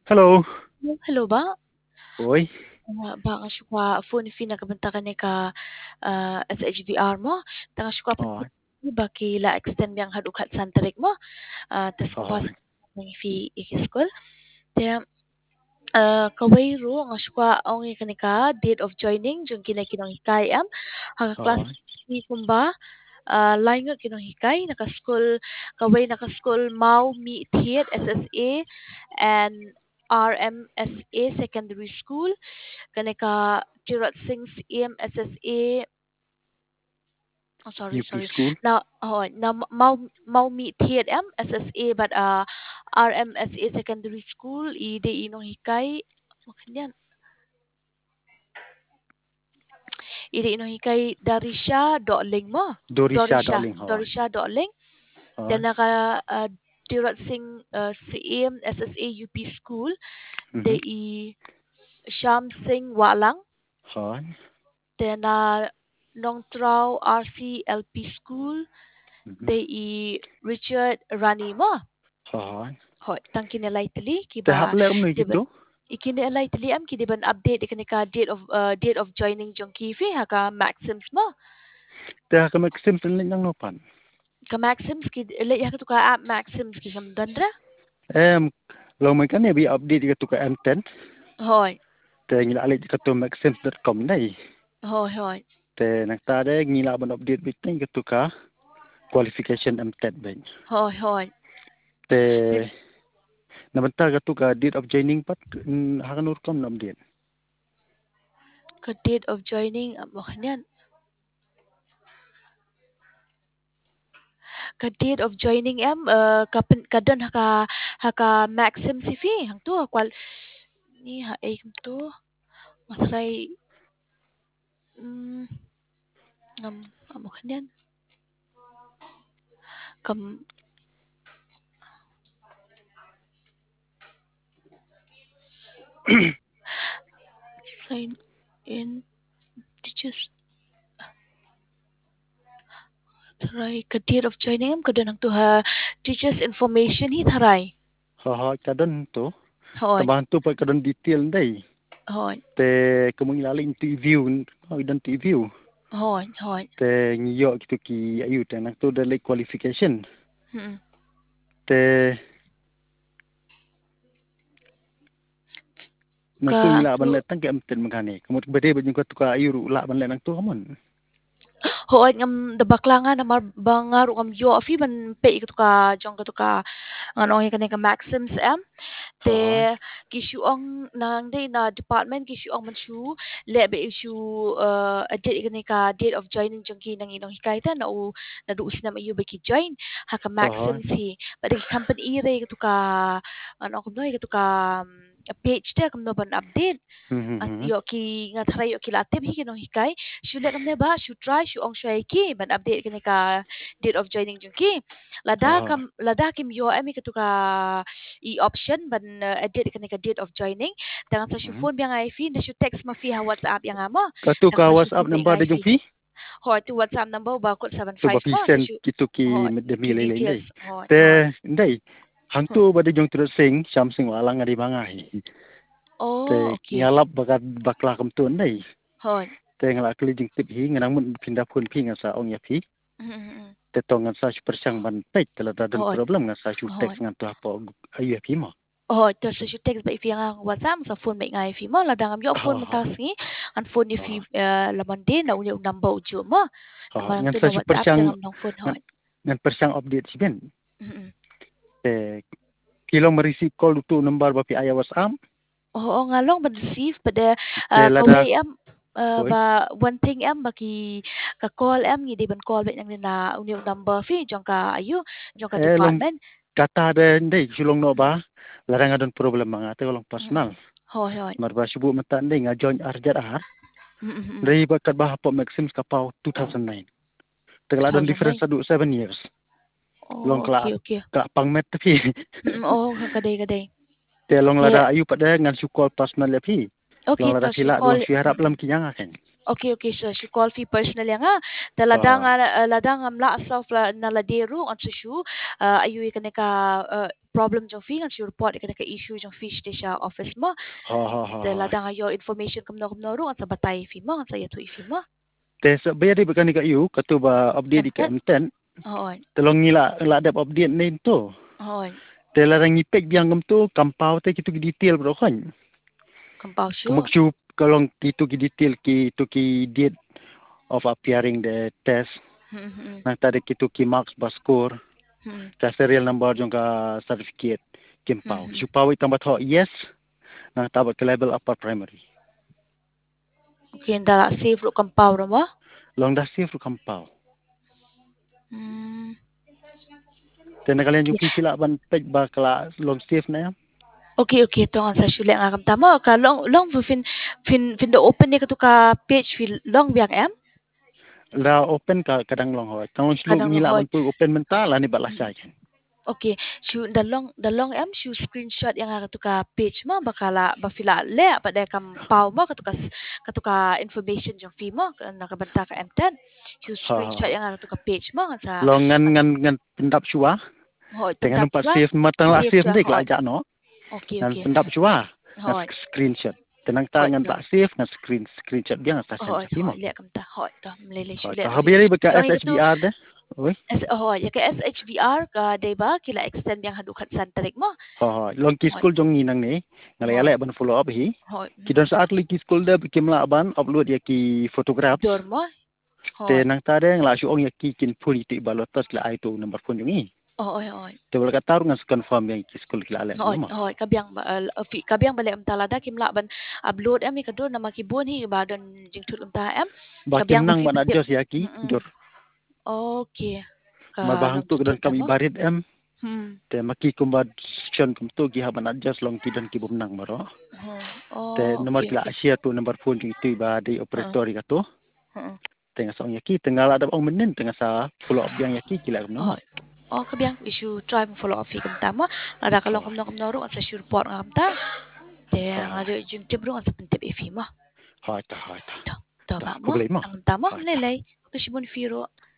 Hello. Hello ba? Oi. Baka syuka phone fee nakabantakan ni ka SHVR mo. Tanga syuka pa Oi. baki la extend yang hadukhat santarik mo. Tas pas Oi. ng fee school. Kaya kaway ro nga syuka ang kanika date of joining jung kinay kinong hikay haka class Oi. ni kumba lain nga kinong hikay naka-school kaway naka-school mau mi thiet SSA and RMSA secondary school kaneka Tirat Singh EMSSA. Oh, UP sorry. School. Now mau meet TM SSA but RMSA secondary school ide inong hikay makanyan ide inong hikay Darisha Doling mo Dorisha Darling. Oi. Dorisha Doling Oi. then naka Tirat Singh CM SSA UP school de Mhm. Sham Singh Walang Oi. then Nong Trau RCLP school Mhm. they Richard Rani mo. Oi. Hoi, tang kinalay tali Te kiba haple mo diban gitu. ikinalay tali kidiban update ikanika date of joining jong kifi haka maxims mo. Te ka Maxim tin nang nopan. Ka maxims ki le ya ka app maxims ki kam dandra. Lo mai kan bi update ka tuka M10. Hoi, Te ngila alik ka tu maxim.com dai. hoi. Te nak ta de ngila ban update bit ka tuka qualification M10 ben. Hoi. Te nabanta ka tuka date of joining pat hakan urkom nam din. Ka date of joining mo kanyan. Ka date of joining kadon haka maxims ifi hang tu kwal ni ha kam tu masay ngam amo kanyan kam sign in teachers tharay ka date of joining kadon ang tuha teachers information hi tharay Oi kadon tu. hoi Tabahan tu pa kadon detail dai. hoi Te kung ilali interview, idan interview. hoi Te ngiyo gitu ki ayu te nak tu dalay qualification. hmm Te nak tu ka ngila ban tu letang ke amten magani. Kamot bade ba yung ka ayu la ban letang tu hamon. hoi ngam da baklangan na bangaru ngam yo afi ban pe ka jong ka ngano hi ka maxims te Hai. kisuang nang day na department kisuang man shu lebe issue date date of joining jong ki nang inong hikayta na duus na mayu ba ki join haka Hai. maxim si but the company ire ka ano ko no ka page te kam no ban update at Hmm. yo ki nga try yo ki latib hi kinong hikay shu le kam ne ba shu try shu ong shay ki ban update ka date of joining jong ki Hai. lada kim yo ami ka i option ban edit ka date of joining dengan sa Hmm. phone biang ai fi na text ma fi ha WhatsApp yang amo Katu dengan ka sa WhatsApp phone biang number ai de jung fi fi. ho tu WhatsApp number ba ko Tu ba 75 mo sa pisen gitu ki ho demi ki lele details dai. Te ho dai. Hang tu ba de jung tu sing something walang adi bangai. Te oh okay ngalap bakat bakla kam tu dai. ho Te ngalak kli jing tip hi nganang mun pindah pun pi ngasa ong ya pi. Te to ngan sa persang ban pek tela dan ho problem ngan sa ho teks ngan tu apa ayu pi mo. oh terus sa text ba ifi nga WhatsApp sa phone mai ngai fi mo la dangam yo phone Ha. matas ni an phone ni fi laman din na unya number uju mo Ha. naman Ngan tu sa na WhatsApp persang dangam nang phone ho ngan persang update si ben. Te kilo mereceive call tu number ba pi aya WhatsApp. Oo nga long ma-receive pada Te lada kaway hoy. ba one thing baki ka call ngi di ban call bet nang na uni number fi jong ka ayu jong ka Long department kata de ndai sulong no ba. Larang adon problem mga te long personal. hoi hoi Marba subu mata ndai nga join arjat ahar. Dari bakat bah po maxim kapau 2009. Tegala don difference 2009 adu 7 years. Long oh kla okay ka pangmet tapi. oh kadai Te long te lada ayu pada ngan sukol personal lepi. okay Long lada tas you sila call long si harap lam kinyang akan. Okay, so call fee personal yang da ladang la asaf la naladeru on su ayu ikane ka problem jong fee ngan su report ikane ka issue jong fish desha office mo da ladang ayo information kamno ru on sa batai fee mo on sa yatu fee mo te sa bayari bakani ka yu katuba update di ka M10 tolong ngila ladap update ni tu te larang ipek biang gam tu kampau te kitu detail bro kan kampau su kamaksu kalau kitu detail kitu ki date of appearing the test nang tadi kitu ki marks baskur ta serial number jong ka certificate kimpau supaya tambah tho yes nang tabat ke level upper primary okay nda save ru kampau ro mo long dah save ru kampau Tena kalian jung kisila ban pej ba kala long save na ya Okay, tong sa shule nga kam tama ka long fin the open ni ka to ka page fil long biang em la open ka kadang long ho tang slug ngila ban pu open mental ani bala sai okay shu the long em shu screenshot yang nga to ka page mo bakala ba fila le pa de kam pau mo ka to ka information jong fee mo nakabanta ka M10 shu screenshot yang nga to ka page mo sa long ngan pendap chua dengan numpak save matang la save dik la ja no okay pendap chua screenshot tenang tangan tak save ngan screenshot biang ta sen sapi mo le kam ta hoi to mlele shu le habiri beka SHBR de oi ya ka SHBR ka deba kila extend yang hadu khat san tarik mo long ki school jong ni nang ni ngalai ale ban follow up hi kidan saat li ki school de bikimla ban upload ya ki photograph dor mo te nang ta de ngla su ong ya ki kin puli ti balotas la ai to number phone jong ni te wala ka taru ngan confirm yang ki school kila ale mo kabyang bale am talada kimla ban upload am ka dor na makibon hi ba don jingtut um ta am kabyang nang ban adjust ya ki dor okay marbahang tu dan kami barit em te maki kumbad sion kum tu gi haban adjust long ki dan ki bum nang maro te nomor kila asia tu number phone jing tu ba di operator ka tu tengah song ya ki tengah ada ong menen tengah sa follow up yang ya ki kila no kabyang issue try follow up fi kam tama ada kalong kam no ru sa sure report ngam ta te ngado jing tibru sa pentep ifi mo hai ta to ba mo ang tama lelay to sibon firo